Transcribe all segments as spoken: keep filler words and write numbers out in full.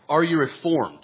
Are you reformed?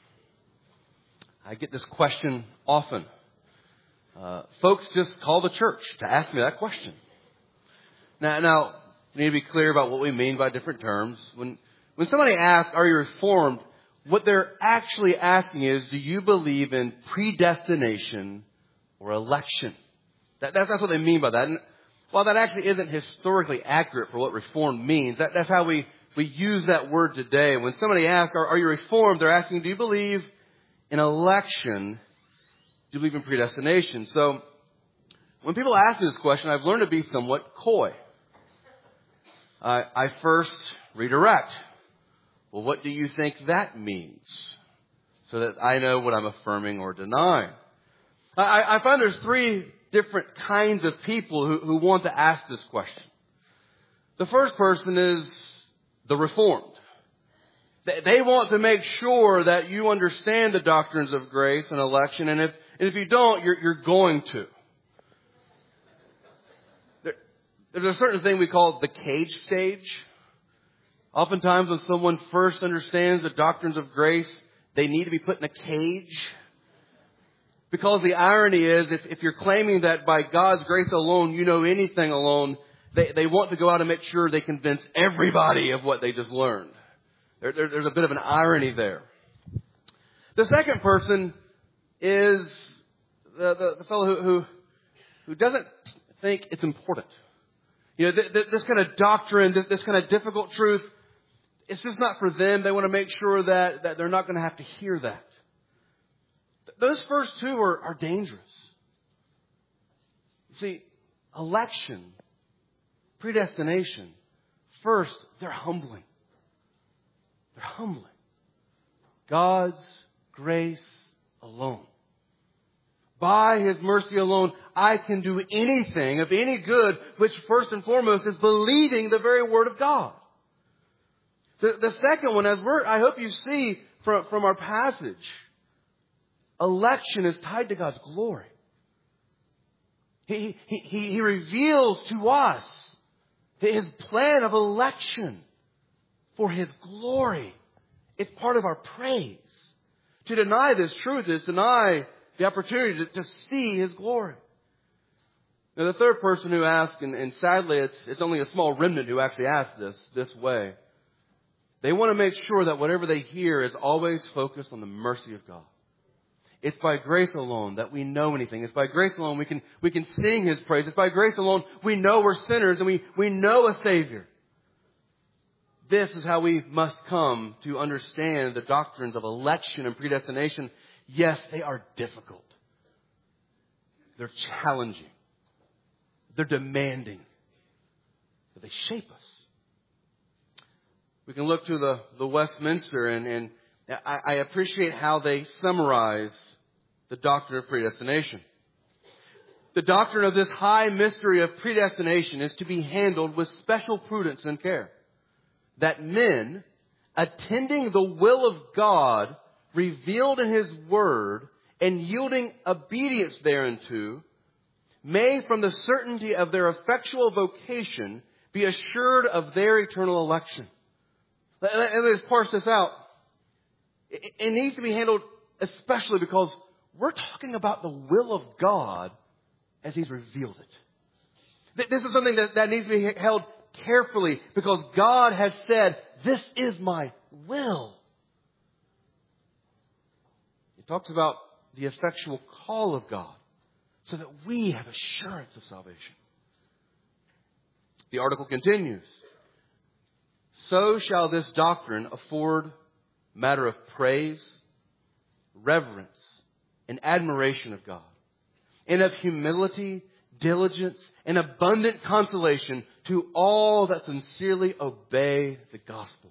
I get this question often. Uh, folks just call the church to ask me that question. Now, now, we need to be clear about what we mean by different terms. When, when somebody asks, are you reformed? What they're actually asking is, do you believe in predestination or election? That, that's, that's what they mean by that. And while that actually isn't historically accurate for what reformed means, that, that's how we, we use that word today. When somebody asks, are, are you reformed? They're asking, do you believe in election? Do you believe in predestination? So when people ask me this question, I've learned to be somewhat coy. I, I first redirect. Well, what do you think that means? So that I know what I'm affirming or denying. I, I find there's three different kinds of people who, who want to ask this question. The first person is the Reformed. They, they want to make sure that you understand the doctrines of grace and election, and if, and if you don't, you're, you're going to. There, there's a certain thing we call the cage stage. Oftentimes when someone first understands the doctrines of grace, they need to be put in a cage. Because the irony is, if, if you're claiming that by God's grace alone you know anything alone, they, they want to go out and make sure they convince everybody of what they just learned. There, there, there's a bit of an irony there. The second person is the, the, the fellow who, who, who doesn't think it's important. You know, th- th- this kind of doctrine, th- this kind of difficult truth, it's just not for them. They want to make sure that, that they're not going to have to hear that. Th- those first two are, are dangerous. You see, election, predestination, first, they're humbling. They're humbling. God's grace alone. By His mercy alone, I can do anything of any good, which first and foremost is believing the very Word of God. The, the second one, as we're, I hope you see from, from our passage, election is tied to God's glory. He, he, he, he reveals to us His plan of election for His glory. It's part of our praise. To deny this truth is deny the opportunity to, to see His glory. Now, the third person who asked, and, and sadly it's, it's only a small remnant who actually asked this this way. They want to make sure that whatever they hear is always focused on the mercy of God. It's by grace alone that we know anything. It's by grace alone we can we can sing His praise. It's by grace alone we know we're sinners and we, we know a Savior. This is how we must come to understand the doctrines of election and predestination. Yes, they are difficult. They're challenging. They're demanding. But they shape us. We can look to the, the Westminster, and, and I, I appreciate how they summarize the doctrine of predestination. The doctrine of this high mystery of predestination is to be handled with special prudence and care. That men, attending the will of God revealed in His Word and yielding obedience thereunto, may from the certainty of their effectual vocation be assured of their eternal election. And let's parse this out. It needs to be handled especially because we're talking about the will of God as He's revealed it. This is something that, that needs to be held carefully because God has said, this is my will. He talks about the effectual call of God so that we have assurance of salvation. The article continues. So shall this doctrine afford matter of praise, reverence, and admiration of God, and of humility, diligence, and abundant consolation to all that sincerely obey the gospel.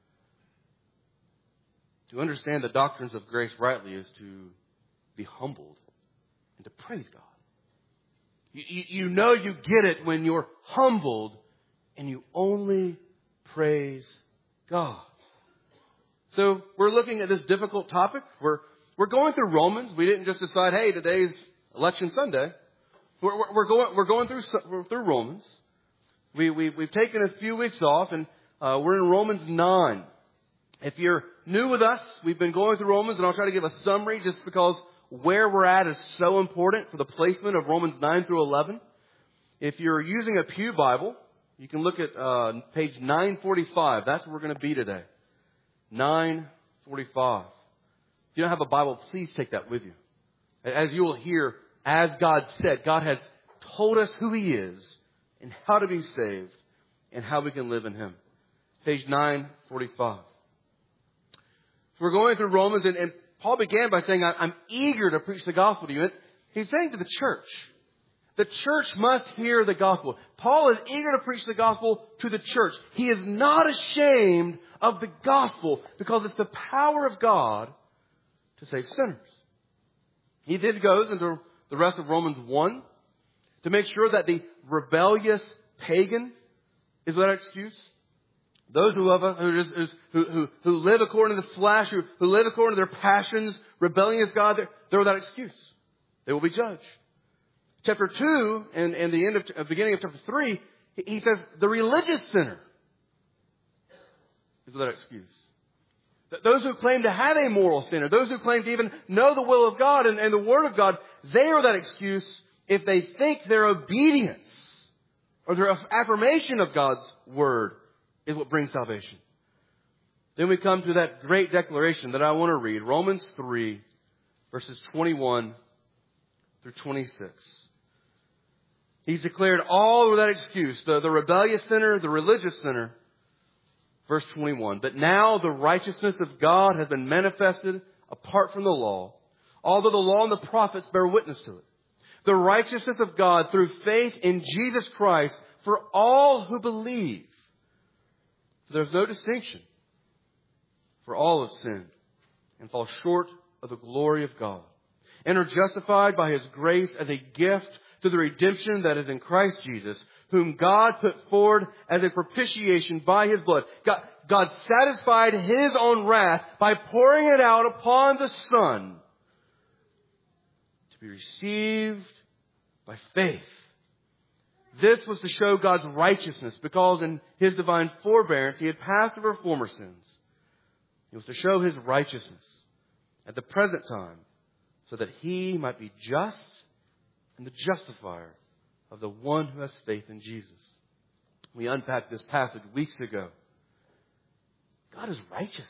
To understand the doctrines of grace rightly is to be humbled and to praise God. You, you, you know you get it when you're humbled and you only praise God. So we're looking at this difficult topic. We're we're going through Romans. We didn't just decide, hey, today's Election Sunday. We're, we're, we're going we're going through we're through Romans. We we we've taken a few weeks off, and uh, we're in Romans nine. If you're new with us, we've been going through Romans, and I'll try to give a summary just because where we're at is so important for the placement of Romans nine through eleven. If you're using a Pew Bible, you can look at uh, page nine forty-five. That's where we're going to be today. nine forty-five. If you don't have a Bible, please take that with you. As you will hear, as God said, God has told us who He is and how to be saved and how we can live in Him. Page nine forty-five. So we're going through Romans, and, and Paul began by saying, I'm eager to preach the gospel to you. And he's saying to the church, the church must hear the gospel. Paul is eager to preach the gospel to the church. He is not ashamed of the gospel because it's the power of God to save sinners. He then goes into the rest of Romans one to make sure that the rebellious pagan is without excuse. Those who, have, who, who, who, who live according to the flesh, who, who live according to their passions, rebelling against God, they're, they're without excuse. They will be judged. Chapter two, and, and the end of, uh, beginning of chapter three, he, he says the religious sinner is without excuse. Th- those who claim to have a moral standard, those who claim to even know the will of God and, and the Word of God, they are without excuse if they think their obedience or their affirmation of God's Word is what brings salvation. Then we come to that great declaration that I want to read. Romans three, verses twenty-one through twenty-six. He's declared all without excuse. The, the rebellious sinner, the religious sinner. Verse twenty-one. But now the righteousness of God has been manifested apart from the law, although the law and the prophets bear witness to it. The righteousness of God through faith in Jesus Christ for all who believe. There's no distinction, for all have sinned and fall short of the glory of God, and are justified by His grace as a gift through the redemption that is in Christ Jesus, whom God put forward as a propitiation by His blood. God, God satisfied His own wrath by pouring it out upon the Son to be received by faith. This was to show God's righteousness, because in His divine forbearance He had passed over former sins. It was to show His righteousness at the present time, so that He might be just and the justifier of the one who has faith in Jesus. We unpacked this passage weeks ago. God is righteous.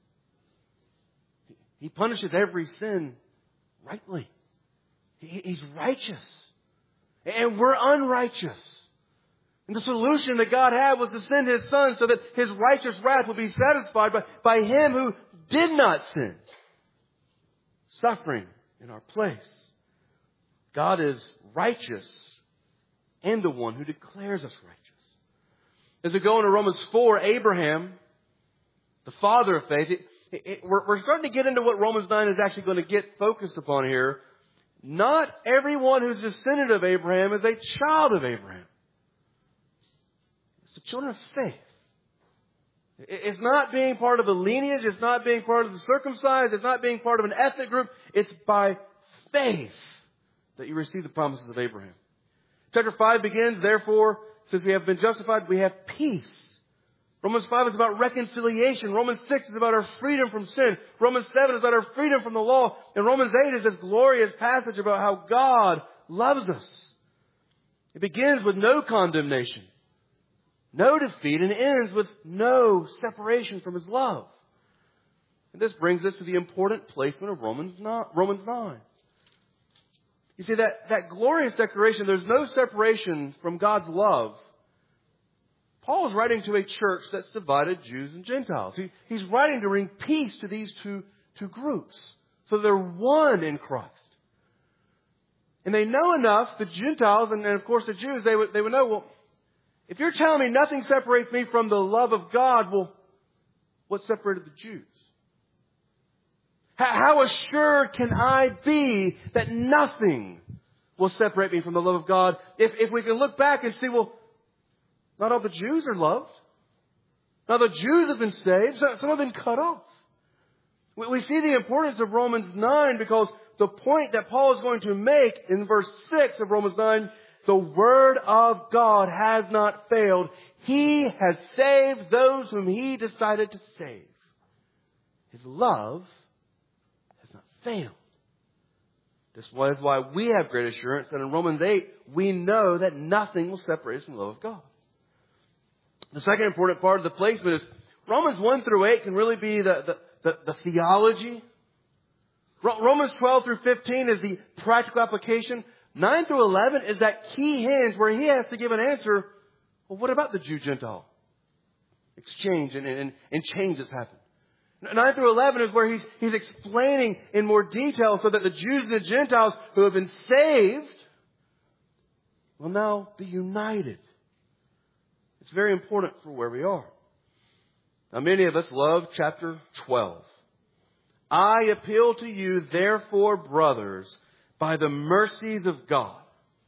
He punishes every sin rightly. He's righteous. And we're unrighteous. And the solution that God had was to send His Son so that His righteous wrath would be satisfied by, by Him who did not sin, suffering in our place. God is righteous and the one who declares us righteous. As we go into Romans four, Abraham, the father of faith, it, it, we're, we're starting to get into what Romans nine is actually going to get focused upon here. Not everyone who's a descendant of Abraham is a child of Abraham. It's the children of faith. It's not being part of a lineage. It's not being part of the circumcised. It's not being part of an ethnic group. It's by faith that you receive the promises of Abraham. Chapter five begins, therefore, since we have been justified, we have peace. Romans five is about reconciliation. Romans six is about our freedom from sin. Romans seven is about our freedom from the law. And Romans eight is this glorious passage about how God loves us. It begins with no condemnation, no defeat, and ends with no separation from His love. And this brings us to the important placement of Romans nine. You see, that, that glorious declaration, there's no separation from God's love. Paul is writing to a church that's divided Jews and Gentiles. He, he's writing to bring peace to these two, two groups. So they're one in Christ. And they know enough, the Gentiles and, and of course the Jews, they would, they would know, well, if you're telling me nothing separates me from the love of God, well, what separated the Jews? How, how assured can I be that nothing will separate me from the love of God? If, if we can look back and see, well, not all the Jews are loved. Now the Jews have been saved. Some have been cut off. We see the importance of Romans nine because the point that Paul is going to make in verse six of Romans nine, the Word of God has not failed. He has saved those whom He decided to save. His love has not failed. This is why we have great assurance that in Romans eight, we know that nothing will separate us from the love of God. The second important part of the placement is Romans one through eight can really be the, the, the, the theology. Romans twelve through fifteen is the practical application. nine through eleven is that key hinge where he has to give an answer. Well, what about the Jew-Gentile exchange and, and, and change that's happened? nine through eleven is where he's, he's explaining in more detail so that the Jews and the Gentiles who have been saved will now be united. It's very important for where we are. Now, many of us love chapter twelve. I appeal to you, therefore, brothers, by the mercies of God.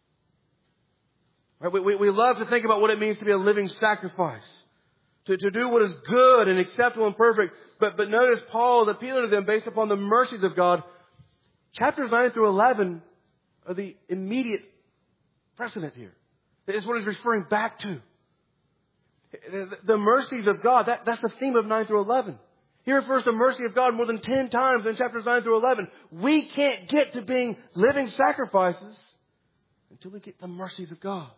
Right? We, we, we love to think about what it means to be a living sacrifice. To, to do what is good and acceptable and perfect. But, but notice Paul is appealing to them based upon the mercies of God. Chapters nine through eleven are the immediate precedent here. It's what he's referring back to. The, the mercies of God, that, that's the theme of nine through eleven. He refers to mercy of God more than ten times in chapters nine through eleven. We can't get to being living sacrifices until we get the mercies of God.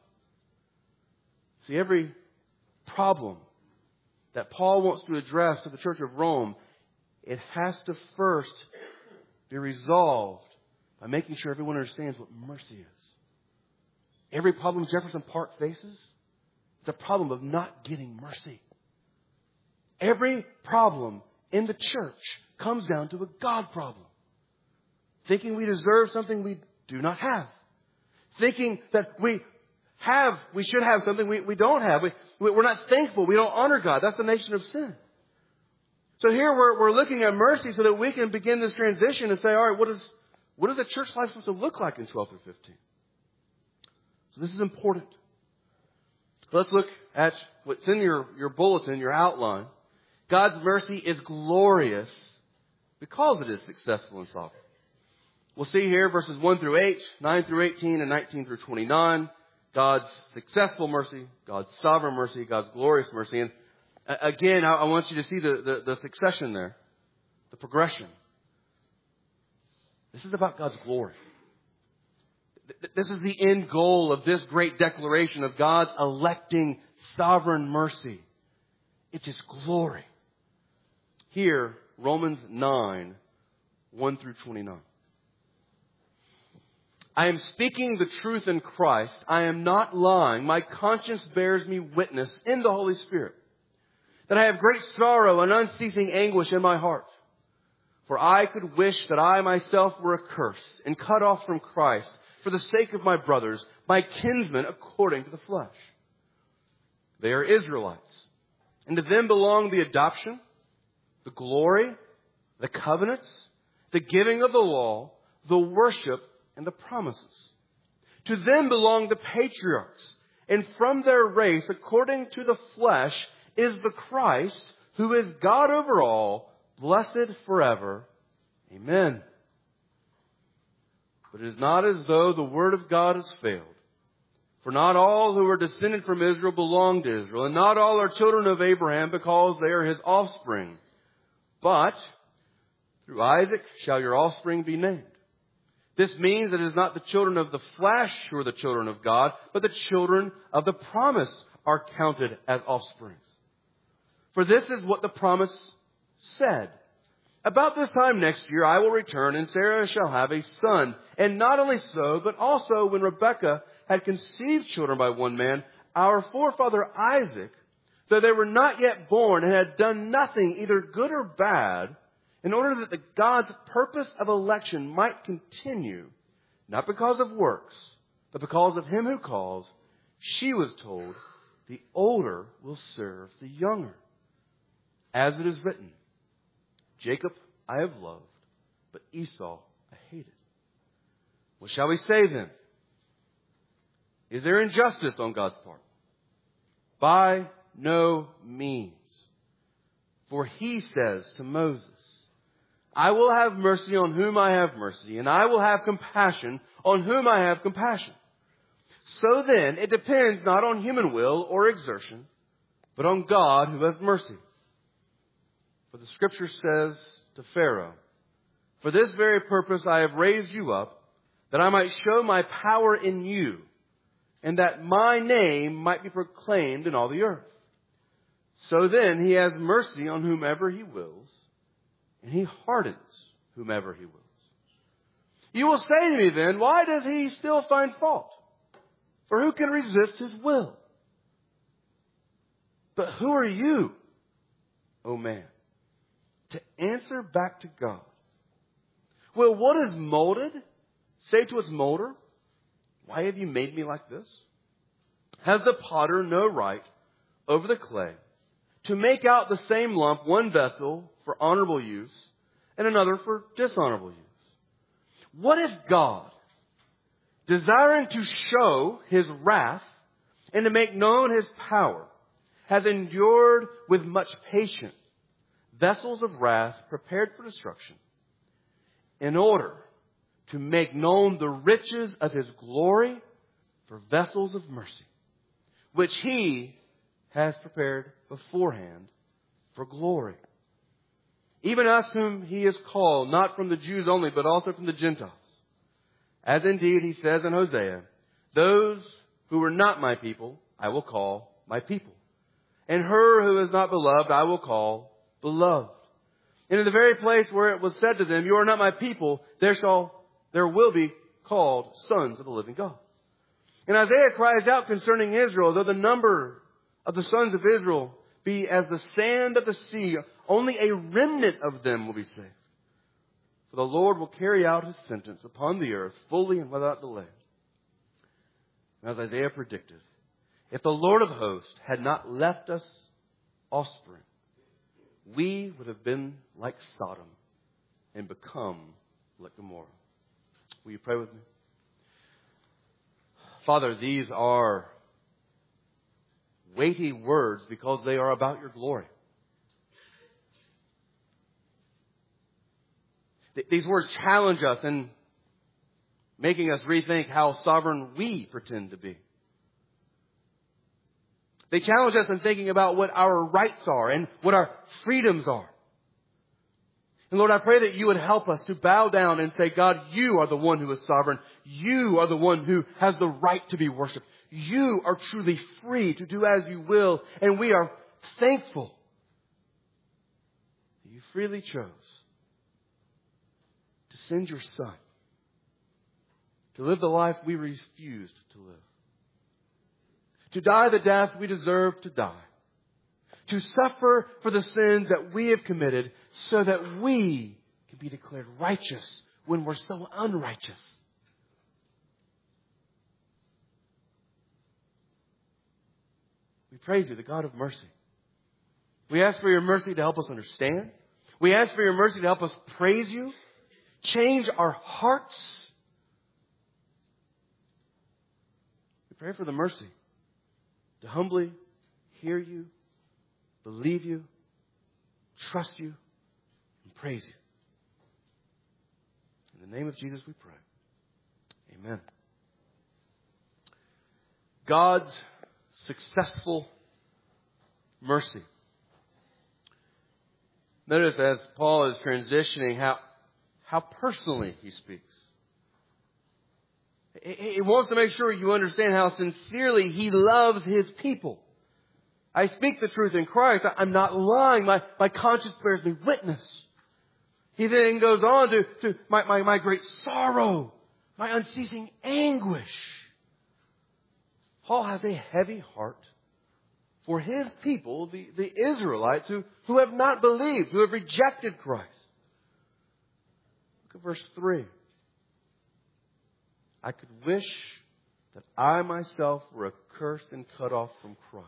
See, every problem that Paul wants to address to the Church of Rome, it has to first be resolved by making sure everyone understands what mercy is. Every problem Jefferson Park faces is a problem of not getting mercy. Every problem in the church comes down to a God problem. Thinking we deserve something we do not have. Thinking that we have, we should have something we, we don't have. We, we're not thankful. We don't honor God. That's the nation of sin. So here we're, we're looking at mercy so that we can begin this transition and say, all right, what is, what is the church life supposed to look like in twelve through fifteen? So this is important. Let's look at what's in your, your bulletin, your outline. God's mercy is glorious because it is successful and sovereign. We'll see here verses one through eight, nine through eighteen, and nineteen through twenty-nine. God's successful mercy, God's sovereign mercy, God's glorious mercy. And again, I want you to see the, the, the succession there, the progression. This is about God's glory. This is the end goal of this great declaration of God's electing sovereign mercy. It's His glory. Here, Romans nine, one through twenty-nine. I am speaking the truth in Christ. I am not lying. My conscience bears me witness in the Holy Spirit that I have great sorrow and unceasing anguish in my heart. For I could wish that I myself were accursed and cut off from Christ for the sake of my brothers, my kinsmen according to the flesh. They are Israelites, and to them belong the adoption, the glory, the covenants, the giving of the law, the worship, and the promises. To them belong the patriarchs, and from their race, according to the flesh, is the Christ, who is God over all, blessed forever. Amen. But it is not as though the word of God has failed. For not all who are descended from Israel belong to Israel, and not all are children of Abraham because they are his offspring. But through Isaac shall your offspring be named. This means that it is not the children of the flesh who are the children of God, but the children of the promise are counted as offsprings. For this is what the promise said. About this time next year I will return, and Sarah shall have a son. And not only so, but also when Rebekah had conceived children by one man, our forefather Isaac, though they were not yet born and had done nothing either good or bad, in order that the God's purpose of election might continue, not because of works, but because of him who calls, she was told, the older will serve the younger. As it is written, Jacob I have loved, but Esau I hated. What shall we say then? Is there injustice on God's part? By no means. For he says to Moses, I will have mercy on whom I have mercy, and I will have compassion on whom I have compassion. So then, it depends not on human will or exertion, but on God who has mercy. For the Scripture says, to Pharaoh, "For this very purpose I have raised you up, that I might show my power in you, and that my name might be proclaimed in all the earth. So then he has mercy on whomever he wills, and he hardens whomever he wills. You will say to me then, why does he still find fault? For who can resist his will? But who are you, O man, to answer back to God? Will what is molded say to its molder, why have you made me like this? Has the potter no right over the clay to make out the same lump one vessel for honorable use and another for dishonorable use? What if God, desiring to show his wrath and to make known his power, has endured with much patience vessels of wrath prepared for destruction, in order to make known the riches of his glory for vessels of mercy, which he has prepared beforehand for glory. Even us whom he has called, not from the Jews only, but also from the Gentiles. As indeed he says in Hosea, those who were not my people, I will call my people. And her who is not beloved, I will call beloved. And in the very place where it was said to them, you are not my people, there shall, there will be called sons of the living God. And Isaiah cries out concerning Israel, though the number of the sons of Israel be as the sand of the sea, only a remnant of them will be saved. For the Lord will carry out his sentence upon the earth fully and without delay. As Isaiah predicted, if the Lord of hosts had not left us offspring, we would have been like Sodom and become like Gomorrah. Will you pray with me? Father, these are weighty words because they are about your glory. These words challenge us in making us rethink how sovereign we pretend to be. They challenge us in thinking about what our rights are and what our freedoms are. And Lord, I pray that you would help us to bow down and say, God, you are the one who is sovereign. You are the one who has the right to be worshipped. You are truly free to do as you will. And we are thankful that you freely chose to send your Son to live the life we refused to live, to die the death we deserve to die, to suffer for the sins that we have committed so that we can be declared righteous when we're so unrighteous. We praise you, the God of mercy. We ask for your mercy to help us understand. We ask for your mercy to help us praise you, change our hearts. We pray for the mercy to humbly hear you, believe you, trust you, and praise you. In the name of Jesus we pray. Amen. God's successful mercy. Notice as Paul is transitioning how, how personally he speaks. He wants to make sure you understand how sincerely he loves his people. I speak the truth in Christ. I'm not lying. My, my conscience bears me witness. He then goes on to, to my, my, my great sorrow, my unceasing anguish. Paul has a heavy heart for his people, the, the Israelites, who, who have not believed, who have rejected Christ. Look at verse three. I could wish that I myself were accursed and cut off from Christ.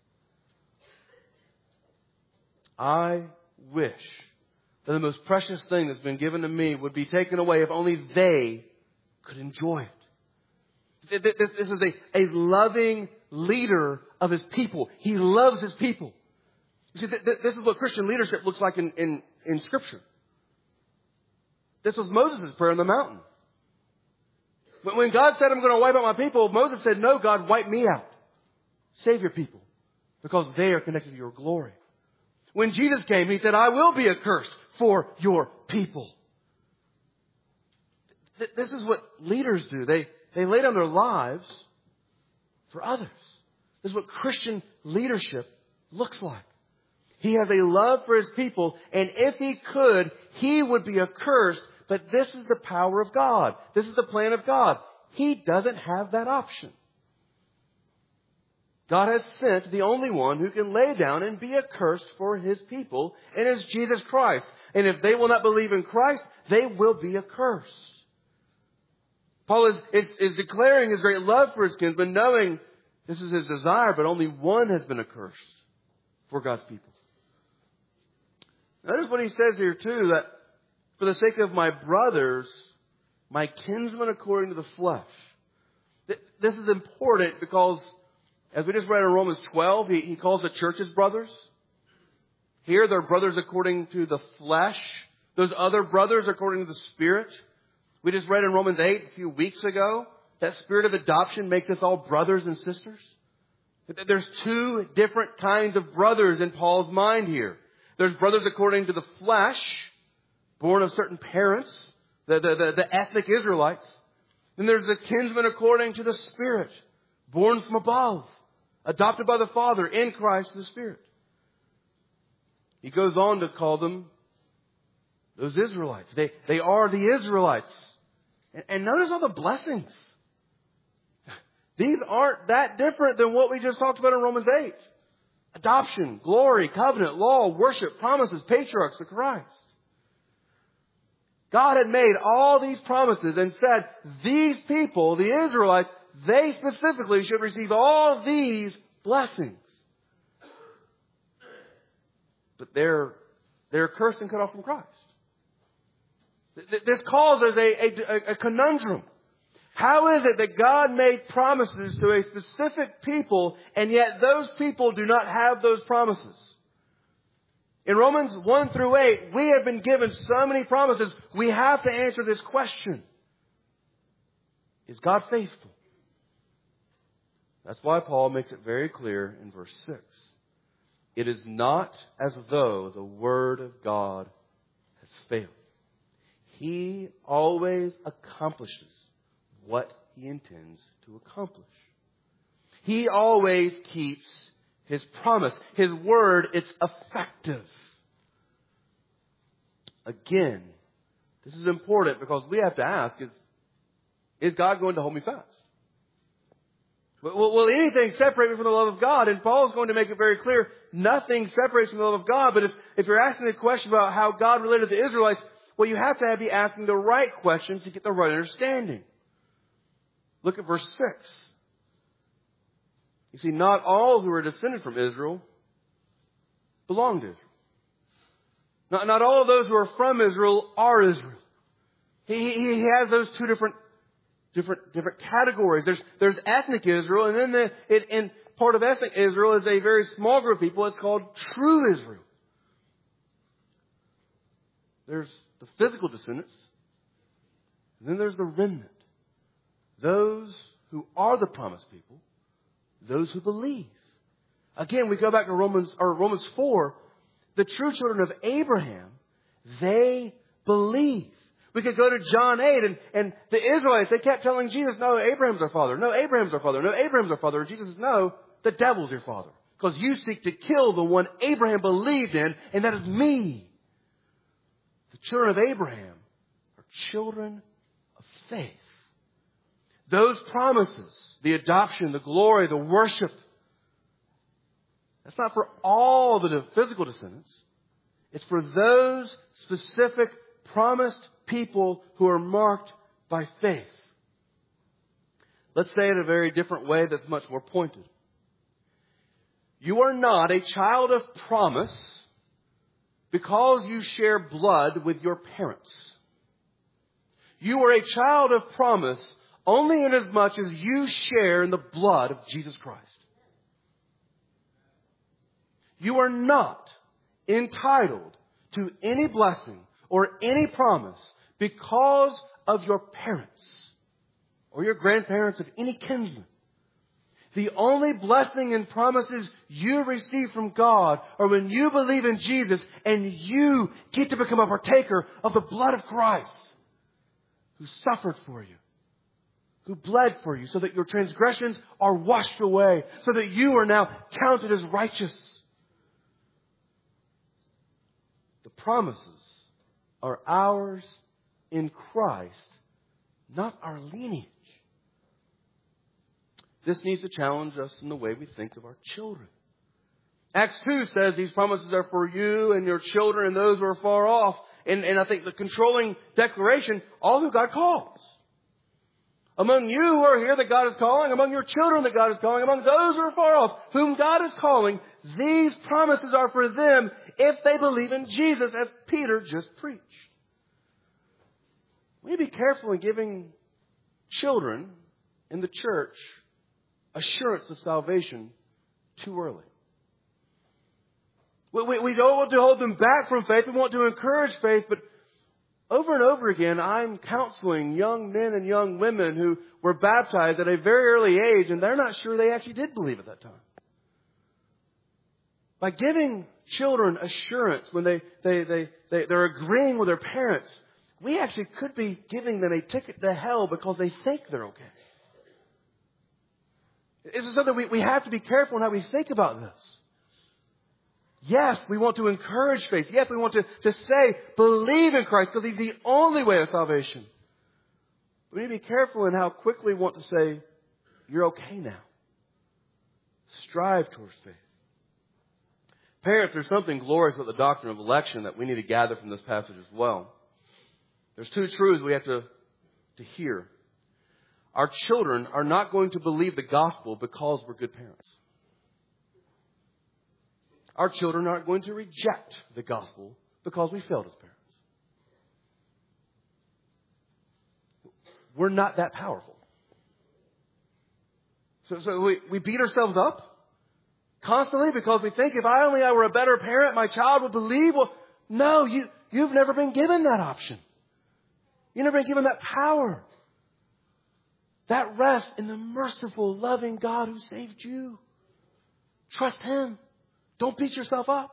I wish that the most precious thing that's been given to me would be taken away if only they could enjoy it. This is a, a loving leader of his people. He loves his people. You see, this is what Christian leadership looks like in, in, in Scripture. This was Moses' prayer on the mountain. When God said, I'm going to wipe out my people, Moses said, no, God, wipe me out. Save your people because they are connected to your glory. When Jesus came, he said, I will be accursed, for your people. Th- this is what leaders do. They, they lay down their lives for others. This is what Christian leadership looks like. He has a love for his people, and if he could, he would be accursed. But this is the power of God. This is the plan of God. He doesn't have that option. God has sent the only one who can lay down and be accursed for his people, and is Jesus Christ. And if they will not believe in Christ, they will be accursed. Paul is, is, is declaring his great love for his kinsmen, knowing this is his desire, but only one has been accursed for God's people. Notice what he says here too, that for the sake of my brothers, my kinsmen according to the flesh. This is important because, as we just read in Romans twelve, he, he calls the churches brothers. Here they're brothers according to the flesh. Those other brothers according to the Spirit. We just read in Romans eight a few weeks ago that spirit of adoption makes us all brothers and sisters. There's two different kinds of brothers in Paul's mind here. There's brothers according to the flesh, born of certain parents, the, the, the, the ethnic Israelites. Then there's the kinsmen according to the Spirit, born from above, adopted by the Father in Christ the Spirit. He goes on to call them those Israelites. They, they are the Israelites. And, and notice all the blessings. These aren't that different than what we just talked about in Romans eight. Adoption, glory, covenant, law, worship, promises, patriarchs of Christ. God had made all these promises and said, these people, the Israelites, they specifically should receive all these blessings. But they're, they're cursed and cut off from Christ. This causes a, a, a conundrum. How is it that God made promises to a specific people, and yet those people do not have those promises? In Romans one through eight, we have been given so many promises, we have to answer this question. Is God faithful? That's why Paul makes it very clear in verse six. It is not as though the word of God has failed. He always accomplishes what he intends to accomplish. He always keeps his promise. His word, it's effective. Again, this is important because we have to ask, is, is God going to hold me fast? Will, will anything separate me from the love of God? And Paul is going to make it very clear, nothing separates from the love of God. But if, if you're asking a question about how God related to the Israelites, well, you have to be asking the right questions to get the right understanding. Look at verse six. You see, not all who are descended from Israel belong to Israel. Not, not all of those who are from Israel are Israel. He, he has those two different, different, different categories. There's, there's ethnic Israel, and then the, it, in part of ethnic Israel is a very small group of people. It's called true Israel. There's the physical descendants, and then there's the remnant. Those who are the promised people, those who believe. Again, we go back to Romans or Romans four. The true children of Abraham, they believe. We could go to John eight and, and the Israelites, they kept telling Jesus, no, Abraham's our father. No, Abraham's our father. No, Abraham's our father. And Jesus says, no, the devil's your father. Because you seek to kill the one Abraham believed in, and that is me. The children of Abraham are children of faith. Those promises, the adoption, the glory, the worship, that's not for all the physical descendants. It's for those specific promised people who are marked by faith. Let's say it a very different way that's much more pointed. You are not a child of promise because you share blood with your parents. You are a child of promise only inasmuch as you share in the blood of Jesus Christ. You are not entitled to any blessing or any promise because of your parents or your grandparents of any kinsman. The only blessing and promises you receive from God are when you believe in Jesus and you get to become a partaker of the blood of Christ, who suffered for you, who bled for you, so that your transgressions are washed away, so that you are now counted as righteous. The promises are ours in Christ, not our lineage. This needs to challenge us in the way we think of our children. Acts two says these promises are for you and your children and those who are far off. And, and I think the controlling declaration, all who God calls. Among you who are here that God is calling, among your children that God is calling, among those who are far off, whom God is calling, these promises are for them if they believe in Jesus, as Peter just preached. We need to be careful in giving children in the church assurance of salvation too early. We, we, we don't want to hold them back from faith. We want to encourage faith, but over and over again, I'm counseling young men and young women who were baptized at a very early age, and they're not sure they actually did believe at that time. By giving children assurance when they, they, they, they, they're agreeing with their parents, we actually could be giving them a ticket to hell because they think they're okay. This is something we, we have to be careful in how we think about this. Yes, we want to encourage faith. Yes, we want to, to say, believe in Christ because He's the only way of salvation. But we need to be careful in how quickly we want to say, you're okay now. Strive towards faith. Parents, there's something glorious about the doctrine of election that we need to gather from this passage as well. There's two truths we have to, to hear. Our children are not going to believe the gospel because we're good parents. Our children aren't going to reject the gospel because we failed as parents. We're not that powerful. So, so we, we beat ourselves up constantly because we think if I only I were a better parent, my child would believe. Well, no, you, you've never been given that option. You've never been given that power. That rests in the merciful, loving God who saved you. Trust Him. Don't beat yourself up.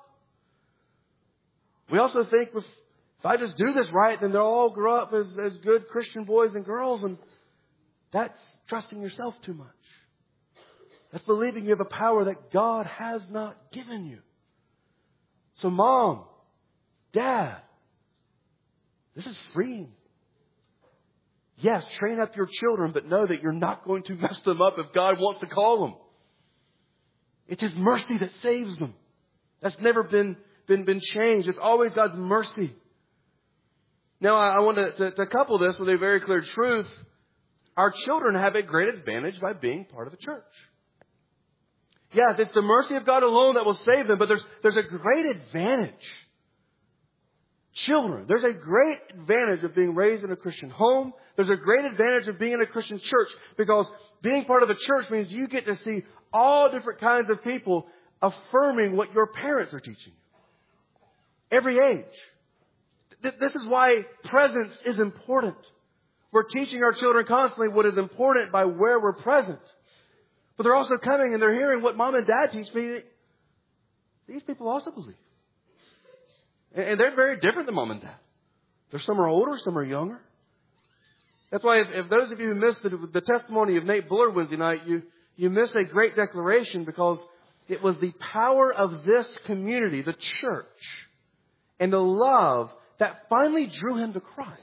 We also think if, if I just do this right, then they'll all grow up as, as good Christian boys and girls. And that's trusting yourself too much. That's believing you have a power that God has not given you. So mom, dad, this is freeing. Yes, train up your children, but know that you're not going to mess them up if God wants to call them. It's His mercy that saves them. That's never been, been, been changed. It's always God's mercy. Now, I, I want to, to, to couple this with a very clear truth. Our children have a great advantage by being part of the church. Yes, it's the mercy of God alone that will save them, but there's, there's a great advantage. Children, there's a great advantage of being raised in a Christian home. There's a great advantage of being in a Christian church because being part of the church means you get to see all different kinds of people affirming what your parents are teaching you. Every age. This is why presence is important. We're teaching our children constantly what is important by where we're present. But they're also coming and they're hearing what mom and dad teach me. These people also believe. And they're very different than mom and dad. There's some are older, some are younger. That's why if, if those of you who missed the, the testimony of Nate Bullard Wednesday night, you, you missed a great declaration because it was the power of this community, the church, and the love that finally drew him to Christ.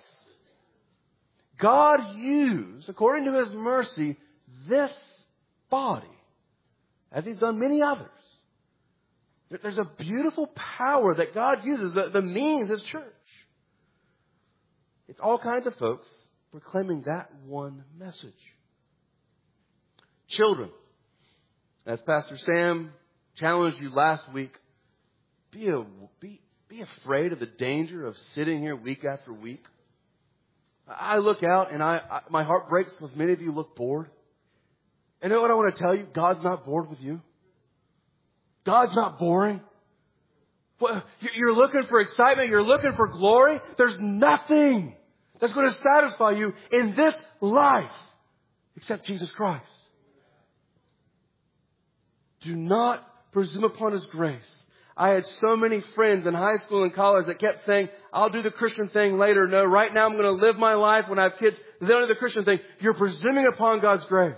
God used, according to His mercy, this body, as He's done many others. There's a beautiful power that God uses. The, the means is church. It's all kinds of folks proclaiming that one message. Children, as Pastor Sam challenged you last week, be, a, be, be afraid of the danger of sitting here week after week. I look out and I, I my heart breaks because many of you look bored. And you know what I want to tell you? God's not bored with you. God's not boring. You're looking for excitement. You're looking for glory. There's nothing that's going to satisfy you in this life except Jesus Christ. Do not presume upon His grace. I had so many friends in high school and college that kept saying, I'll do the Christian thing later. No, right now I'm going to live my life when I have kids. They don't do the Christian thing. You're presuming upon God's grace.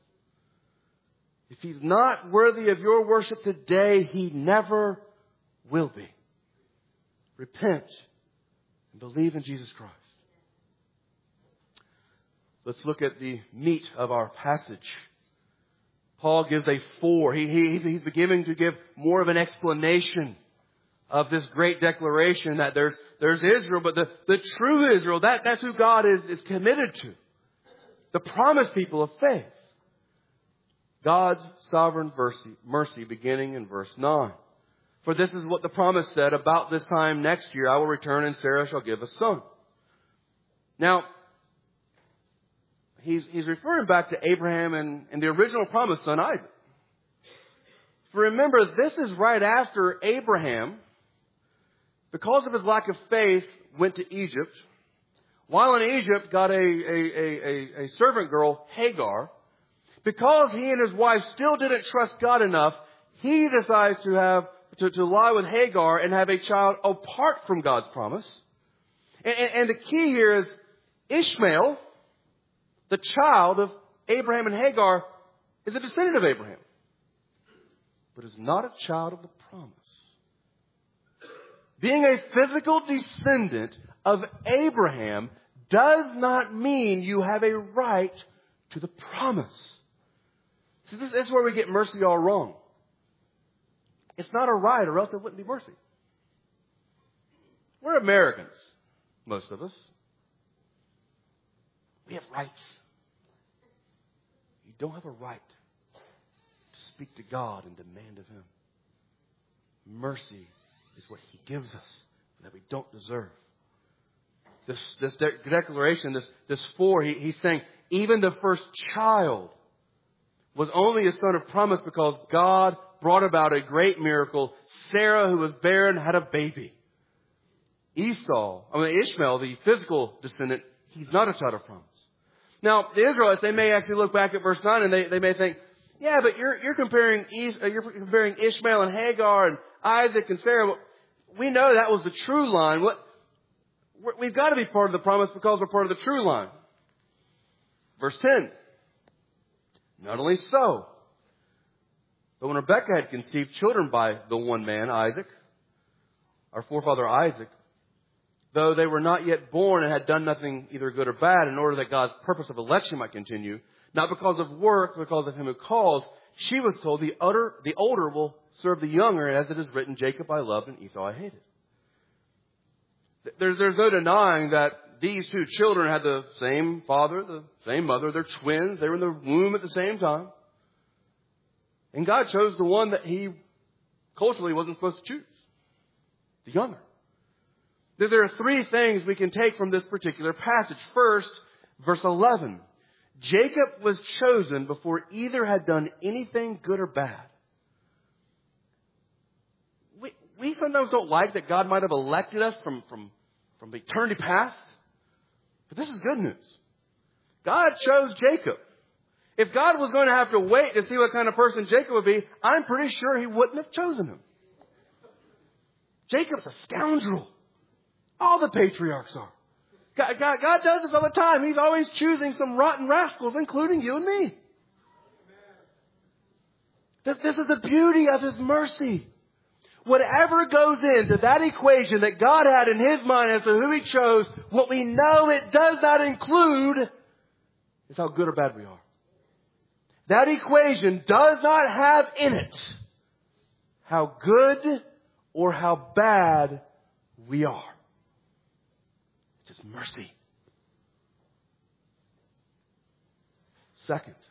If He's not worthy of your worship today, He never will be. Repent and believe in Jesus Christ. Let's look at the meat of our passage. Paul gives a four. He, he, he's beginning to give more of an explanation of this great declaration that there's, there's Israel, but the, the true Israel, that, that's who God is, is committed to. The promised people of faith. God's sovereign mercy, mercy beginning in verse nine. For this is what the promise said, about this time next year I will return and Sarah shall give a son. Now, he's, he's referring back to Abraham and, and the original promised son Isaac. Remember, this is right after Abraham, because of his lack of faith, went to Egypt. While in Egypt, got a, a, a, a servant girl, Hagar. Because he and his wife still didn't trust God enough, he decides to have to, to lie with Hagar and have a child apart from God's promise. And, and, and the key here is Ishmael, the child of Abraham and Hagar, is a descendant of Abraham, but is not a child of the promise. Being a physical descendant of Abraham does not mean you have a right to the promise. See, this is where we get mercy all wrong. It's not a right, or else it wouldn't be mercy. We're Americans, most of us. We have rights. You don't have a right to speak to God and demand of Him. Mercy is what He gives us that we don't deserve. This, this de- declaration, this, this four, he, he's saying even the first child was only a son of promise because God brought about a great miracle. Sarah, who was barren, had a baby. Esau, I mean Ishmael, the physical descendant, he's not a child of promise. Now, the Israelites, they may actually look back at verse nine and they, they may think, yeah, but you're, you're comparing, you're comparing Ishmael and Hagar and Isaac and Sarah. We know that was the true line. What, we've got to be part of the promise because we're part of the true line. Verse ten. Not only so, but when Rebekah had conceived children by the one man, Isaac, our forefather Isaac, though they were not yet born and had done nothing either good or bad, in order that God's purpose of election might continue, not because of work, but because of Him who calls, she was told, the, utter, the older will serve the younger, as it is written, Jacob I loved and Esau I hated. There's, there's no denying that these two children had the same father, the same mother. They're twins. They were in the womb at the same time. And God chose the one that He culturally wasn't supposed to choose. The younger. There are three things we can take from this particular passage. First, verse eleven. Jacob was chosen before either had done anything good or bad. We, we sometimes don't like that God might have elected us from, from, from eternity past. But this is good news. God chose Jacob. If God was going to have to wait to see what kind of person Jacob would be, I'm pretty sure He wouldn't have chosen him. Jacob's a scoundrel. All the patriarchs are. God, God, God does this all the time. He's always choosing some rotten rascals, including you and me. This, this is the beauty of His mercy. Whatever goes into that equation that God had in His mind as to who He chose, what we know it does not include is how good or bad we are. That equation does not have in it how good or how bad we are. It's His mercy. Second,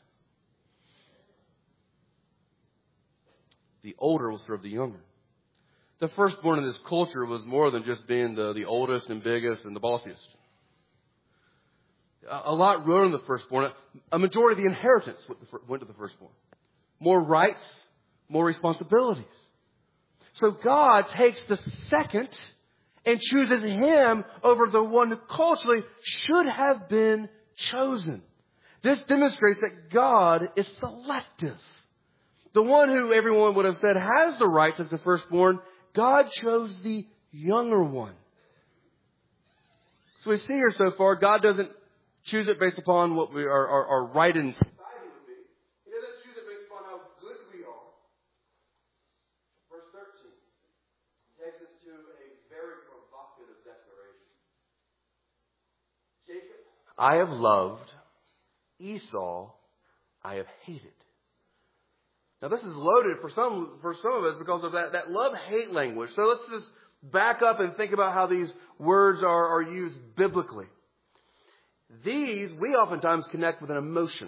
the older will serve the younger. The firstborn in this culture was more than just being the, the oldest and biggest and the bossiest. A, a lot rode on the firstborn. A majority of the inheritance went to the firstborn. More rights, more responsibilities. So God takes the second and chooses him over the one who culturally should have been chosen. This demonstrates that God is selective. the one who everyone would have said has the rights as the firstborn, God chose the younger one. So we see here so far, God doesn't choose it based upon what we are, our, our right in society would be. He doesn't choose it based upon how good we are. Verse thirteen takes us to a very provocative declaration. Jacob, I have loved. Esau, I have hated. Now this is loaded for some for some of us because of that, that love-hate language. So let's just back up and think about how these words are, are used biblically. These, we oftentimes connect with an emotion.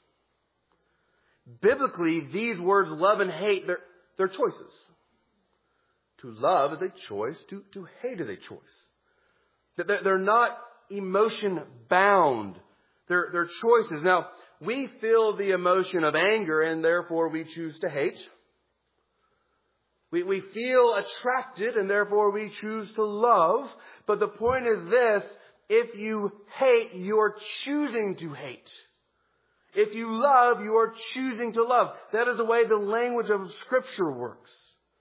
Biblically, these words, love and hate, they're, they're choices. To love is a choice. To, to hate is a choice. They're, they're not emotion-bound. They're, they're choices. Now, we feel the emotion of anger and therefore we choose to hate. We, we feel attracted and therefore we choose to love. But the point is this, if you hate, you are choosing to hate. If you love, you are choosing to love. That is the way the language of Scripture works.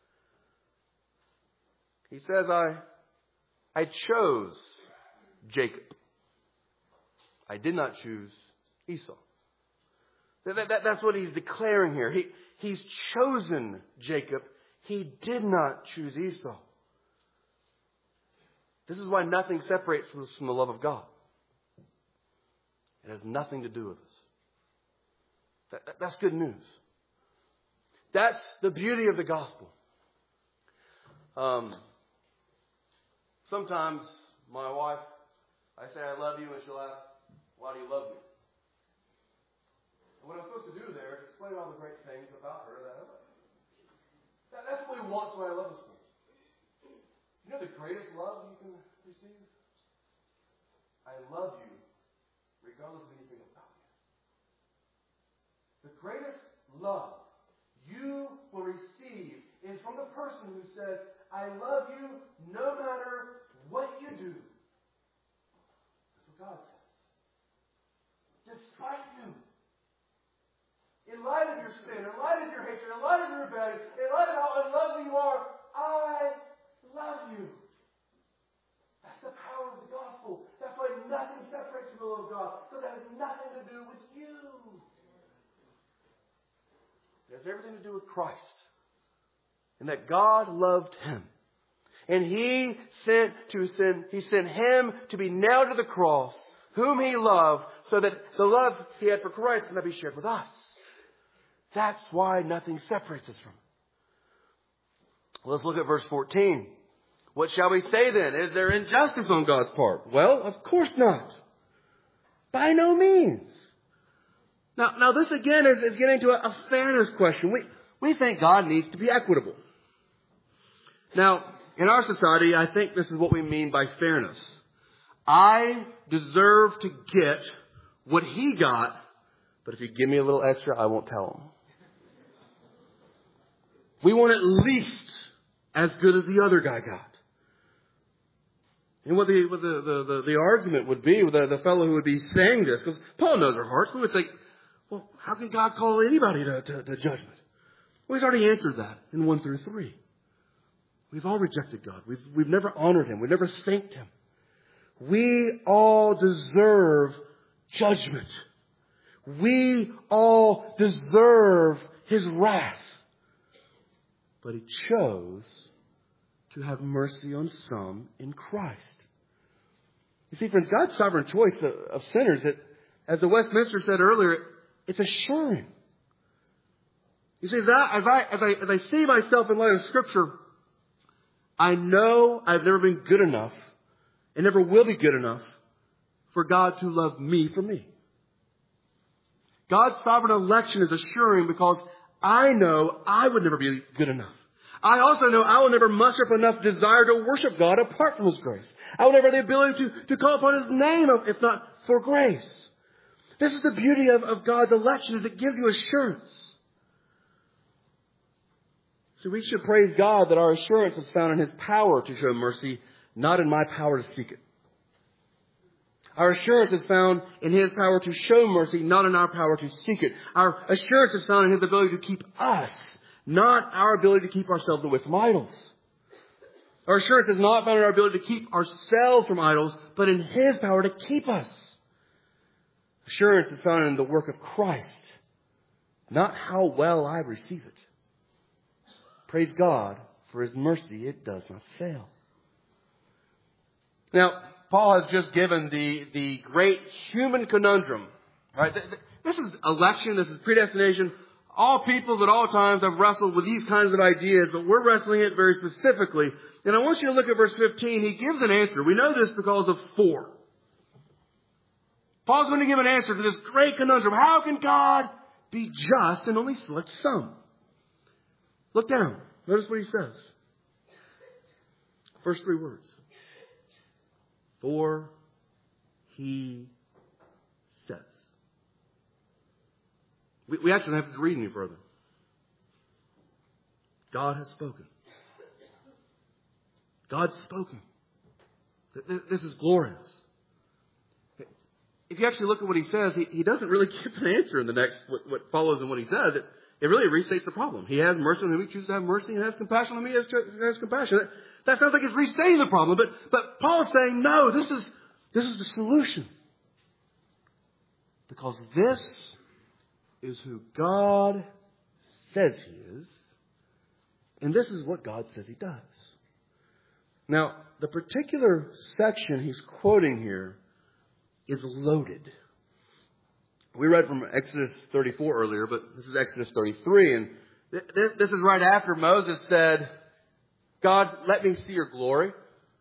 He says, I, I chose Jacob. I did not choose Esau. That, that, that's what he's declaring here. He, he's chosen Jacob. He did not choose Esau. This is why nothing separates us from the love of God. It has nothing to do with us. That, that, that's good news. That's the beauty of the gospel. Um, sometimes my wife, I say I love you, and she'll ask, why do you love me? And what I'm supposed to do there is explain all the great things about her that I love. That, that's what we want somebody to love us for. You know the greatest love you can receive? I love you regardless of anything about you. The greatest love you will receive is from the person who says, I love you no matter what you do. That's what God says. Despite you. In light of your sin, in light of your hatred, in light of your rebellion, in light of how unlovely you are, I love you. That's the power of the gospel. That's why nothing separates from the love of God. Because that has nothing to do with you. It has everything to do with Christ. And that God loved him. And he sent to send, he sent him to be nailed to the cross, whom he loved, so that the love he had for Christ might be shared with us. That's why nothing separates us from him. Well, let's look at verse fourteen. What shall we say then? Is there injustice on God's part? Well, of course not. By no means. Now, now this again is, is getting to a, a fairness question. We, we think God needs to be equitable. Now, in our society, I think this is what we mean by fairness. I deserve to get what he got, but if you give me a little extra, I won't tell him. We want at least as good as the other guy got. And what the what the, the, the, the argument would be, the, the fellow who would be saying this, because Paul knows our hearts, we would say, well, how can God call anybody to, to, to judgment? Well, he's already answered that in one through three. We've all rejected God. We've, we've never honored him. We've never thanked him. We all deserve judgment. We all deserve his wrath. But he chose to have mercy on some in Christ. You see, friends, God's sovereign choice of sinners, it, as the Westminster said earlier, it's assuring. You see, that, as, I, as, I, as I see myself in light of Scripture, I know I've never been good enough and never will be good enough for God to love me for me. God's sovereign election is assuring because I know I would never be good enough. I also know I will never muster up enough desire to worship God apart from his grace. I will never have the ability to, to call upon his name if not for grace. This is the beauty of, of God's election, is it gives you assurance. So we should praise God that our assurance is found in his power to show mercy, not in my power to speak it. Our assurance is found in His power to show mercy, not in our power to seek it. Our assurance is found in His ability to keep us, not our ability to keep ourselves away from idols. Our assurance is not found in our ability to keep ourselves from idols, but in His power to keep us. Assurance is found in the work of Christ, not how well I receive it. Praise God for His mercy. It does not fail. Now, Paul has just given the, the great human conundrum. Right? This is election. This is predestination. All peoples at all times have wrestled with these kinds of ideas, but we're wrestling it very specifically. And I want you to look at verse fifteen. He gives an answer. We know this because of four. Paul's going to give an answer to this great conundrum. How can God be just and only select some? Look down. Notice what he says. First three words. For he says. We, we actually don't have to read any further. God has spoken. God's spoken. This is glorious. If you actually look at what he says, he, he doesn't really give an answer in the next, what, what follows in what he says. It, it really restates the problem. He has mercy on whom he chooses to have mercy and has compassion on whom he has, has compassion. That, that sounds like it's restating the problem. But, but Paul is saying, no, this is, this is the solution. Because this is who God says he is. And this is what God says he does. Now, the particular section he's quoting here is loaded. We read from Exodus thirty-four earlier, but this is Exodus thirty-three. And th- th- this is right after Moses said, God, let me see your glory.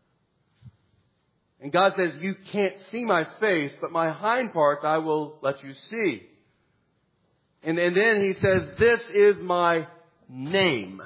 And God says, you can't see my face, but my hind parts I will let you see. And, and then he says, this is my name.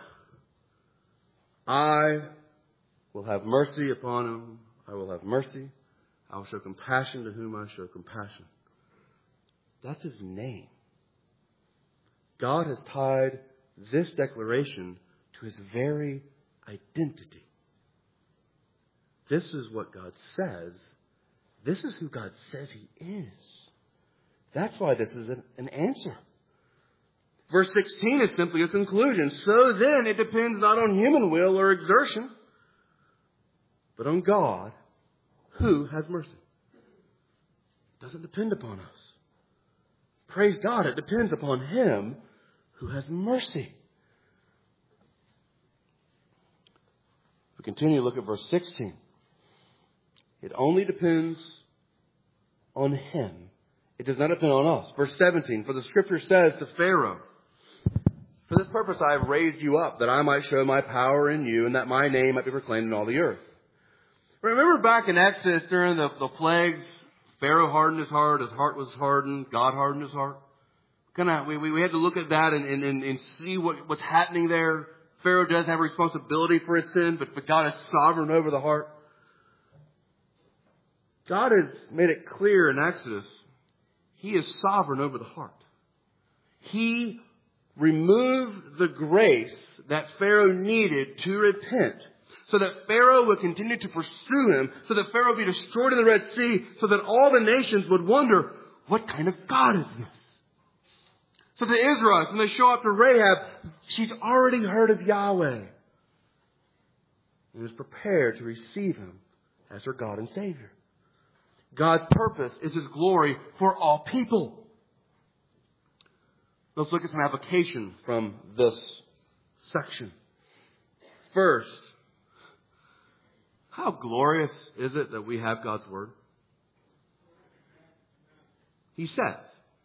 I will have mercy upon him. I will have mercy. I will show compassion to whom I show compassion. That's his name. God has tied this declaration to his very identity. This is what God says. This is who God says he is. That's why this is an, an answer. Verse sixteen is simply a conclusion. So then it depends not on human will or exertion, but on God who has mercy. It doesn't depend upon us. Praise God, it depends upon him who has mercy. We continue to look at verse sixteen. It only depends on him. It does not depend on us. Verse seventeen, for the scripture says to Pharaoh, for this purpose I have raised you up, that I might show my power in you, and that my name might be proclaimed in all the earth. Remember back in Exodus during the, the plagues, Pharaoh hardened his heart, his heart was hardened, God hardened his heart. Kind of, we, we had to look at that and, and, and see what, what's happening there. Pharaoh does have responsibility for his sin, but, but God is sovereign over the heart. God has made it clear in Exodus, he is sovereign over the heart. He removed the grace that Pharaoh needed to repent, so that Pharaoh would continue to pursue him, so that Pharaoh would be destroyed in the Red Sea, so that all the nations would wonder, what kind of God is this? So the Israelites, when they show up to Rahab, she's already heard of Yahweh and is prepared to receive him as her God and Savior. God's purpose is his glory for all people. Let's look at some application from this section. First, how glorious is it that we have God's Word? He says.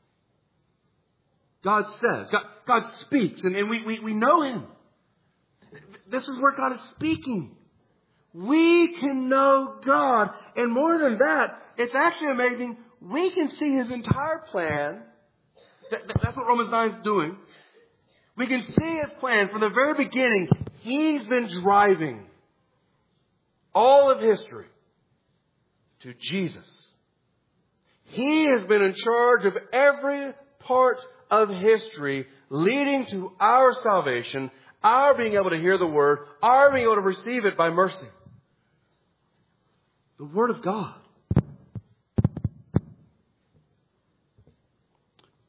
God says. God, God speaks, and, and we, we, we know him. This is where God is speaking. We can know God. And more than that, it's actually amazing. We can see his entire plan. That, that, that's what Romans nine is doing. We can see his plan from the very beginning. He's been driving all of history to Jesus. He has been in charge of every part of history leading to our salvation, our being able to hear the Word, our being able to receive it by mercy. The Word of God.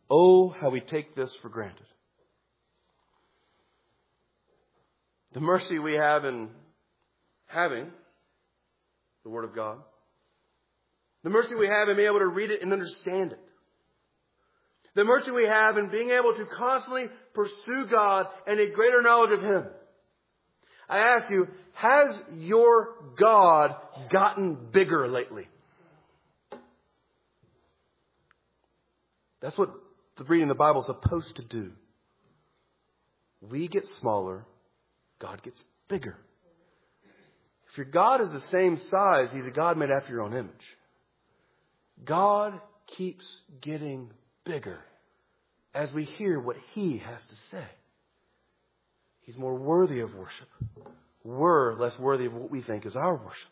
Oh, how we take this for granted. The mercy we have in having the Word of God. The mercy we have in being able to read it and understand it. The mercy we have in being able to constantly pursue God and a greater knowledge of Him. I ask you, has your God gotten bigger lately? That's what the reading the Bible is supposed to do. We get smaller, God gets bigger. If your God is the same size, He's a God made after your own image. God keeps getting bigger as we hear what He has to say. He's more worthy of worship. We're less worthy of what we think is our worship.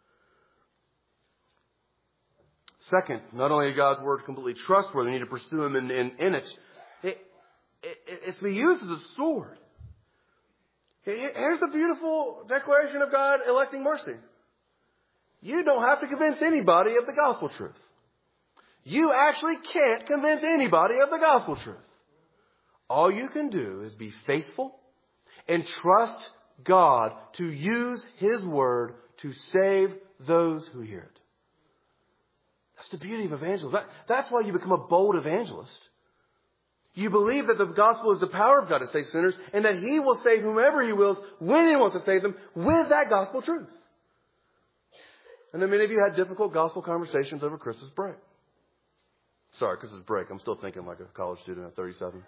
Second, not only is God's Word completely trustworthy, we need to pursue Him in, in, in it. It, it. It's to be used as a sword. Here's the beautiful declaration of God electing mercy. You don't have to convince anybody of the gospel truth. You actually can't convince anybody of the gospel truth. All you can do is be faithful and trust God to use His Word to save those who hear it. That's the beauty of evangelism. That, that's why you become a bold evangelist. You believe that the gospel is the power of God to save sinners and that He will save whomever He wills when He wants to save them with that gospel truth. And then many of you had difficult gospel conversations over Christmas break. Sorry, Christmas break. I'm still thinking like a college student at thirty-seven.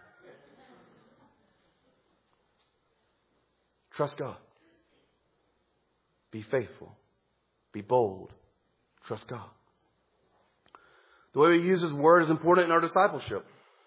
Trust God. Be faithful. Be bold. Trust God. The way we use His Word is important in our discipleship.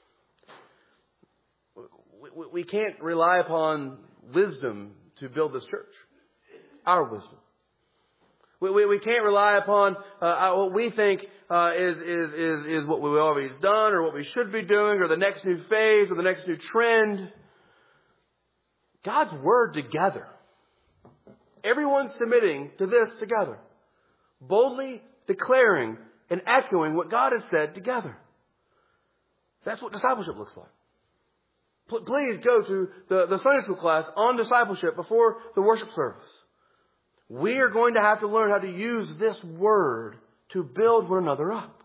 We can't rely upon wisdom to build this church. Our wisdom. We, we, we can't rely upon uh, what we think uh, is, is, is, is what we've always done or what we should be doing or the next new phase or the next new trend. God's Word together. Everyone submitting to this together. Boldly declaring and echoing what God has said together. That's what discipleship looks like. Please go to the, the Sunday school class on discipleship before the worship service. We are going to have to learn how to use this Word to build one another up.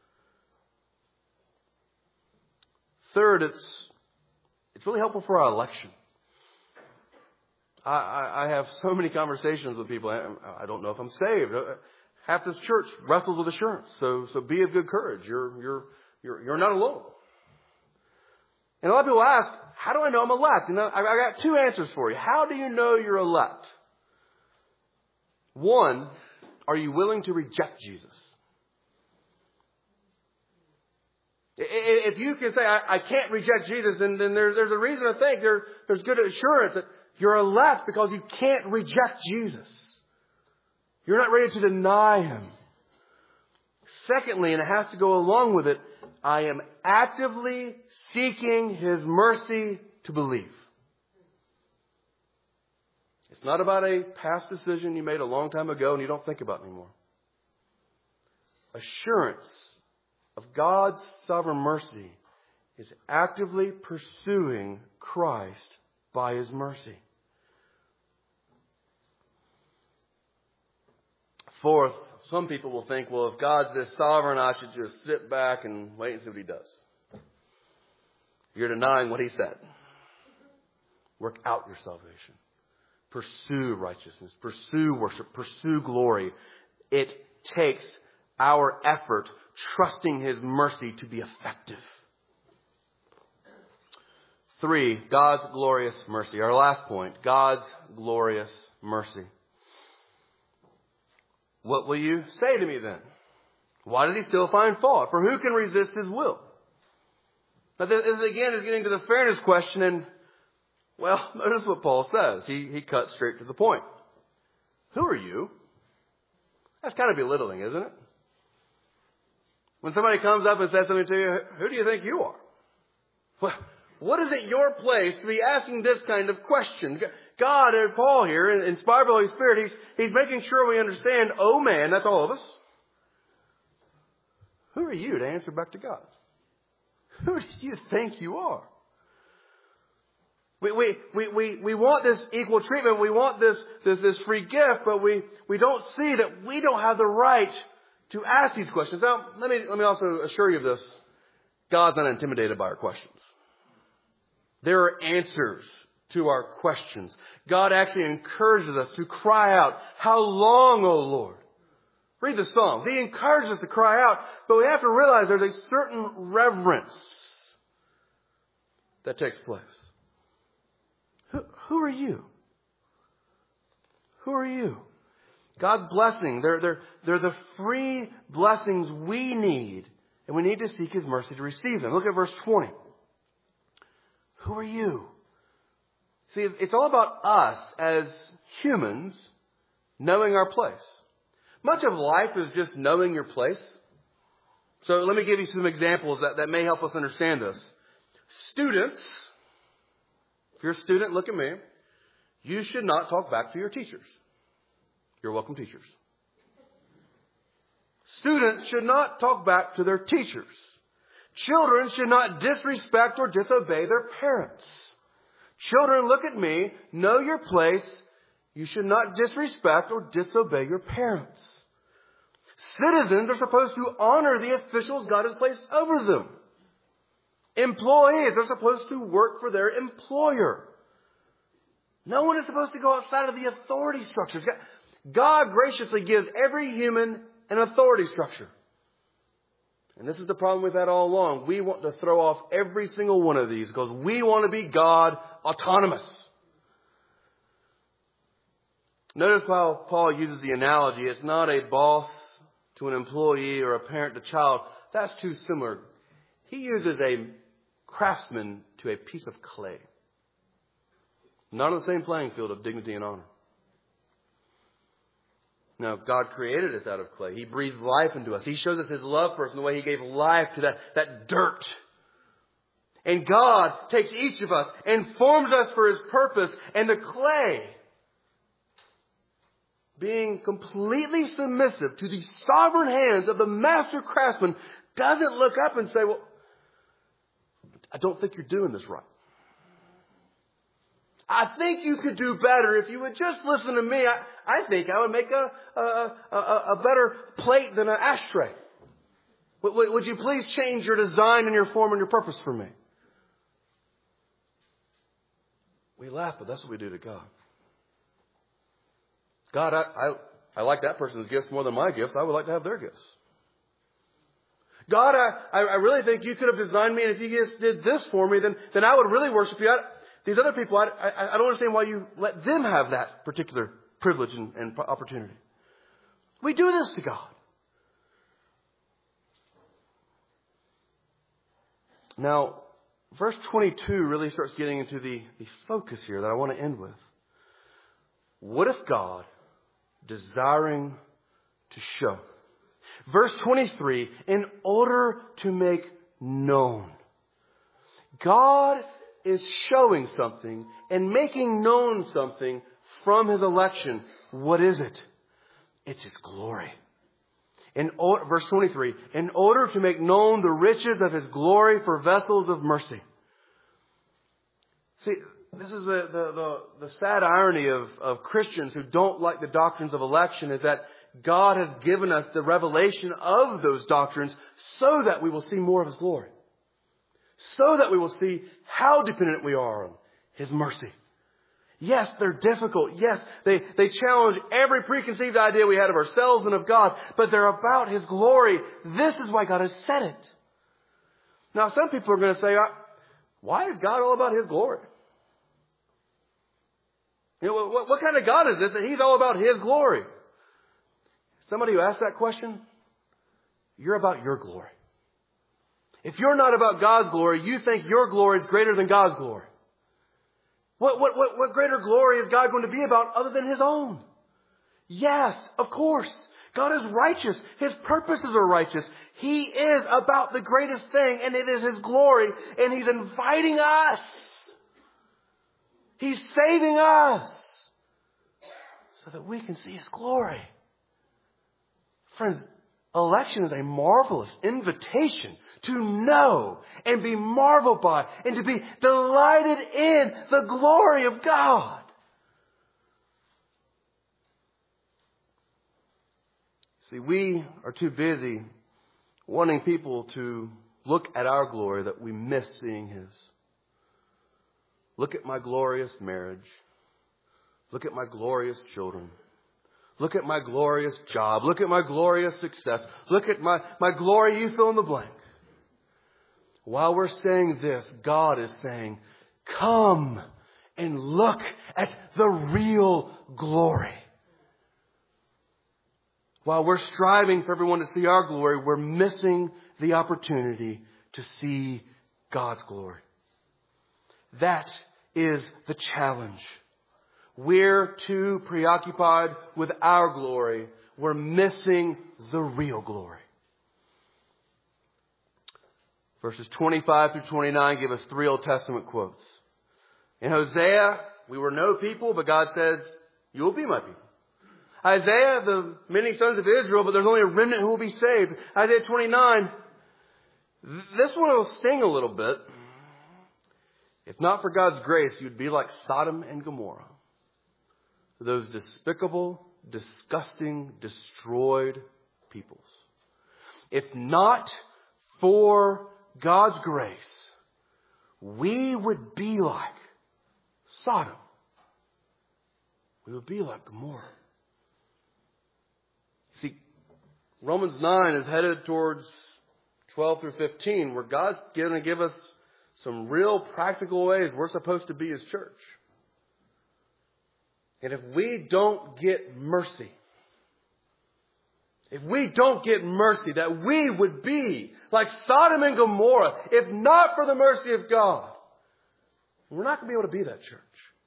Third, it's it's really helpful for our election. I, I, I have so many conversations with people. I, I don't know if I'm saved. Half this church wrestles with assurance. So so be of good courage. You're you're you're you're not alone. And a lot of people ask, how do I know I'm elect? And I got two answers for you. How do you know you're elect? One, are you willing to reject Jesus? If you can say, I, I can't reject Jesus, then, then there's, there's a reason to think there, there's good assurance that you're elect because you can't reject Jesus. You're not ready to deny Him. Secondly, and it has to go along with it, I am actively seeking His mercy to believe. It's not about a past decision you made a long time ago and you don't think about anymore. Assurance of God's sovereign mercy is actively pursuing Christ by His mercy. Fourth, some people will think, well, if God's this sovereign, I should just sit back and wait and see what He does. You're denying what He said. Work out your salvation. Pursue righteousness. Pursue worship. Pursue glory. It takes our effort, trusting His mercy to be effective. Three, God's glorious mercy. Our last point, God's glorious mercy. What will you say to me then? Why does He still find fault? For who can resist His will? Now this again is getting to the fairness question, and well, notice what Paul says. He he cuts straight to the point. Who are you? That's kind of belittling, isn't it? When somebody comes up and says something to you, who do you think you are? Well, what is it your place to be asking this kind of question? God, and Paul here, inspired by the Holy Spirit, he's, he's making sure we understand, oh man, that's all of us. Who are you to answer back to God? Who do you think you are? We, we, we, we, we want this equal treatment. We want this, this, this free gift, but we, we don't see that we don't have the right to ask these questions. Now, let me, let me also assure you of this. God's not intimidated by our questions. There are answers to our questions. God actually encourages us to cry out, how long, O Lord? Read the Psalms. He encourages us to cry out, but we have to realize there's a certain reverence that takes place. Who, who are you? Who are you? God's blessing, they're, they're, they're the free blessings we need, and we need to seek His mercy to receive them. Look at verse twenty. Who are you? See, it's all about us as humans knowing our place. Much of life is just knowing your place. So let me give you some examples that, that may help us understand this. Students, if you're a student, look at me. You should not talk back to your teachers. You're welcome, teachers. Students should not talk back to their teachers. Children should not disrespect or disobey their parents. Children, look at me. Know your place. You should not disrespect or disobey your parents. Citizens are supposed to honor the officials God has placed over them. Employees are supposed to work for their employer. No one is supposed to go outside of the authority structures. God graciously gives every human an authority structure. And this is the problem we've had all along. We want to throw off every single one of these because we want to be God autonomous. Notice how Paul uses the analogy. It's not a boss to an employee or a parent to child. That's too similar. He uses a craftsman to a piece of clay. Not on the same playing field of dignity and honor. Now, God created us out of clay. He breathed life into us. He shows us His love for us in the way He gave life to that, that dirt. And God takes each of us and forms us for His purpose. And the clay, being completely submissive to the sovereign hands of the master craftsman, doesn't look up and say, well, I don't think you're doing this right. I think you could do better if you would just listen to me. I, I think I would make a, a, a, a better plate than an ashtray. Would, would you please change your design and your form and your purpose for me? We laugh, but that's what we do to God. God, I, I, I like that person's gifts more than my gifts. I would like to have their gifts. God, I, I really think you could have designed me, and if you just did this for me, then, then I would really worship you. I, these other people, I, I, I don't understand why you let them have that particular privilege and, and opportunity. We do this to God. Now, verse twenty-two really starts getting into the, the focus here that I want to end with. What if God, desiring to show, verse twenty-three, in order to make known. God is showing something and making known something from His election. What is it? It's His glory. In or, verse twenty-three, in order to make known the riches of His glory for vessels of mercy. See, this is the, the, the, the sad irony of, of Christians who don't like the doctrines of election, is that God has given us the revelation of those doctrines so that we will see more of His glory. So that we will see how dependent we are on His mercy. Yes, they're difficult. Yes, they, they challenge every preconceived idea we had of ourselves and of God. But they're about His glory. This is why God has said it. Now, some people are going to say, why is God all about His glory? You know, what, what kind of God is this that He's all about His glory? Somebody who asked that question, you're about your glory. If you're not about God's glory, you think your glory is greater than God's glory. What, what, what, what greater glory is God going to be about other than His own? Yes, of course. God is righteous. His purposes are righteous. He is about the greatest thing, and it is His glory, and He's inviting us. He's saving us so that we can see His glory. Friends, Election is a marvelous invitation to know and be marveled by and to be delighted in the glory of God. See, we are too busy wanting people to look at our glory that we miss seeing His. Look at my glorious marriage. Look at my glorious children. Look at my glorious job. Look at my glorious success. Look at my, my glory, you fill in the blank. While we're saying this, God is saying, come and look at the real glory. While we're striving for everyone to see our glory, we're missing the opportunity to see God's glory. That is the challenge. We're too preoccupied with our glory. We're missing the real glory. Verses twenty-five through twenty-nine give us three Old Testament quotes. In Hosea, we were no people, but God says, you will be my people. Isaiah, the many sons of Israel, but there's only a remnant who will be saved. Isaiah twenty-nine, this one will sting a little bit. If not for God's grace, you'd be like Sodom and Gomorrah. Those despicable, disgusting, destroyed peoples. If not for God's grace, we would be like Sodom. We would be like Gomorrah. See, Romans nine is headed towards twelve through fifteen, where God's going to give us some real practical ways we're supposed to be His church. And if we don't get mercy, if we don't get mercy, that we would be like Sodom and Gomorrah, if not for the mercy of God, we're not going to be able to be that church.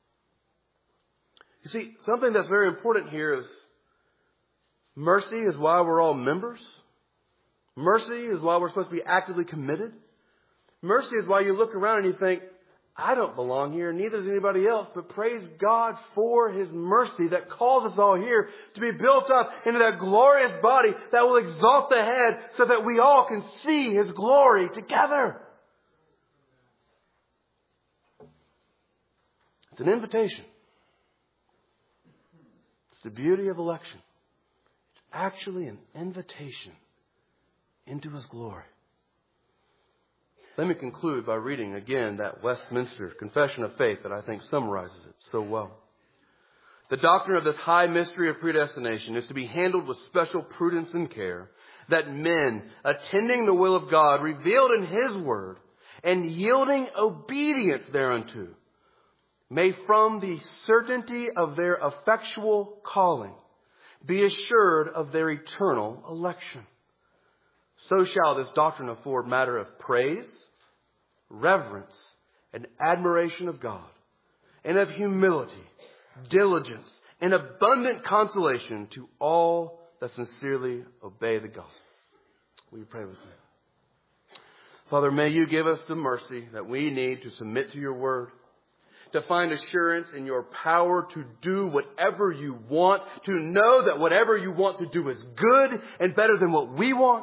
You see, something that's very important here is mercy is why we're all members. Mercy is why we're supposed to be actively committed. Mercy is why you look around and you think, I don't belong here, neither does anybody else. But praise God for His mercy that calls us all here to be built up into that glorious body that will exalt the head so that we all can see His glory together. It's an invitation. It's the beauty of election. It's actually an invitation into His glory. Let me conclude by reading again that Westminster Confession of Faith that I think summarizes it so well. The doctrine of this high mystery of predestination is to be handled with special prudence and care, that men, attending the will of God revealed in His word and yielding obedience thereunto, may from the certainty of their effectual calling be assured of their eternal election. So shall this doctrine afford matter of praise, reverence, and admiration of God, and of humility, diligence, and abundant consolation to all that sincerely obey the gospel. Will you pray with me? Father, may you give us the mercy that we need to submit to your word, to find assurance in your power to do whatever you want, to know that whatever you want to do is good and better than what we want.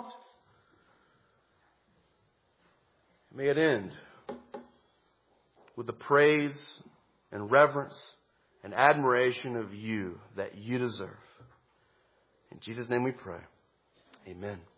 May it end with the praise and reverence and admiration of you that you deserve. In Jesus' name we pray. Amen.